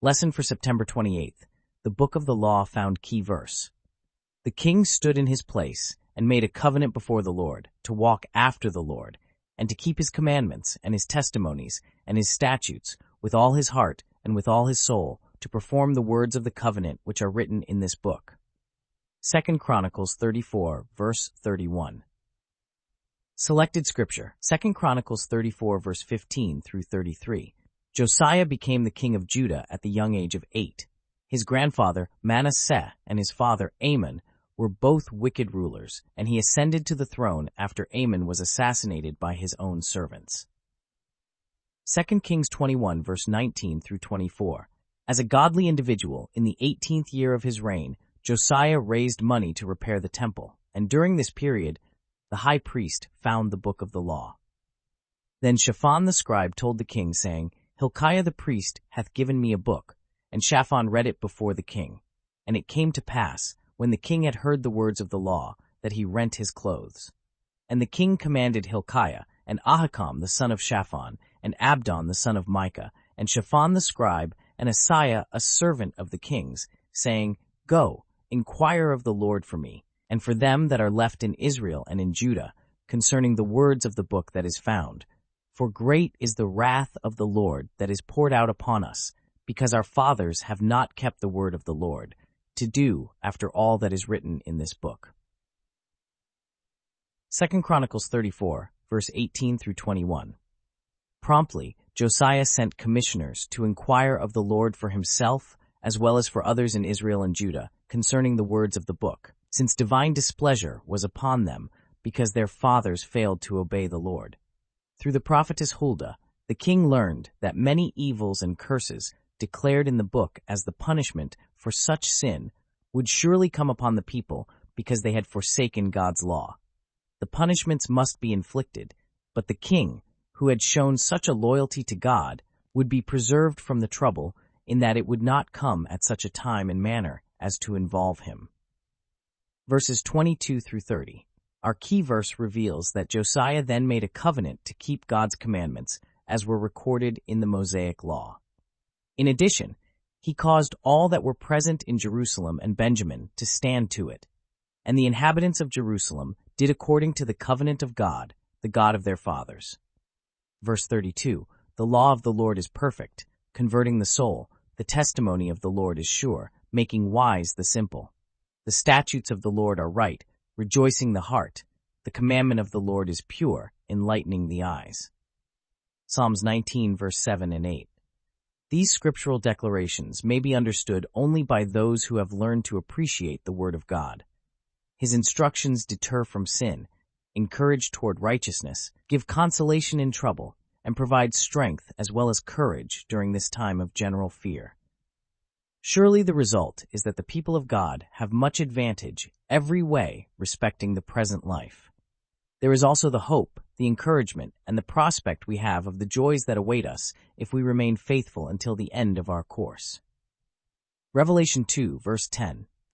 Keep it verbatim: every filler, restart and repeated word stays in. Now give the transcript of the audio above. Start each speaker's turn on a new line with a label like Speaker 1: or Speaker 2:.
Speaker 1: Lesson for September twenty-eighth. The Book of the Law found key verse. The king stood in his place and made a covenant before the Lord, to walk after the Lord, and to keep his commandments and his testimonies and his statutes with all his heart and with all his soul, to perform the words of the covenant which are written in this book. Second Chronicles thirty-four, verse thirty-one. Selected Scripture. Second Chronicles thirty-four, verse fifteen through thirty-three. Josiah became the king of Judah at the young age of eight. His grandfather, Manasseh, and his father, Amon, were both wicked rulers, and he ascended to the throne after Amon was assassinated by his own servants. Second Kings twenty-one, verse nineteen through twenty-four. As a godly individual, in the eighteenth year of his reign, Josiah raised money to repair the temple, and during this period, the high priest found the book of the law. Then Shaphan the scribe told the king, saying, Hilkiah the priest hath given me a book. And Shaphan read it before the king. And it came to pass, when the king had heard the words of the law, that he rent his clothes. And the king commanded Hilkiah, and Ahikam the son of Shaphan, and Abdon the son of Micah, and Shaphan the scribe, and Asaiah a servant of the king's, saying, Go, inquire of the Lord for me, and for them that are left in Israel and in Judah, concerning the words of the book that is found. For great is the wrath of the Lord that is poured out upon us, because our fathers have not kept the word of the Lord, to do after all that is written in this book. Second Chronicles thirty-four, verse eighteen through twenty-one. Promptly, Josiah sent commissioners to inquire of the Lord for himself, as well as for others in Israel and Judah, concerning the words of the book, since divine displeasure was upon them, because their fathers failed to obey the Lord. Through the prophetess Huldah, the king learned that many evils and curses declared in the book as the punishment for such sin would surely come upon the people because they had forsaken God's law. The punishments must be inflicted, but the king, who had shown such a loyalty to God, would be preserved from the trouble in that it would not come at such a time and manner as to involve him. Verses twenty-two through thirty. Our key verse reveals that Josiah then made a covenant to keep God's commandments, as were recorded in the Mosaic Law. In addition, he caused all that were present in Jerusalem and Benjamin to stand to it. And the inhabitants of Jerusalem did according to the covenant of God, the God of their fathers. Verse thirty-two. The law of the Lord is perfect, converting the soul. The testimony of the Lord is sure, making wise the simple. The statutes of the Lord are right, rejoicing the heart. The commandment of the Lord is pure, enlightening the eyes. Psalms nineteen, verse seven and eight. These scriptural declarations may be understood only by those who have learned to appreciate the Word of God. His instructions deter from sin, encourage toward righteousness, give consolation in trouble, and provide strength as well as courage during this time of general fear. Surely the result is that the people of God have much advantage every way respecting the present life. There is also the hope, the encouragement, and the prospect we have of the joys that await us if we remain faithful until the end of our course. Revelation two, verse ten.